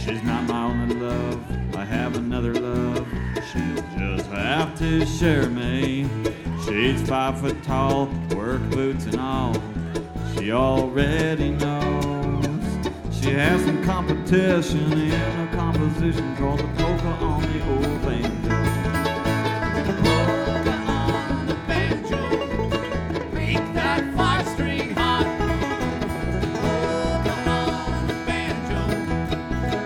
She's not my only love, I have another love. She'll just have to share me. She's 5 foot tall, work boots and all. She already knows. She has some competition in a composition called the polka on the old banjo.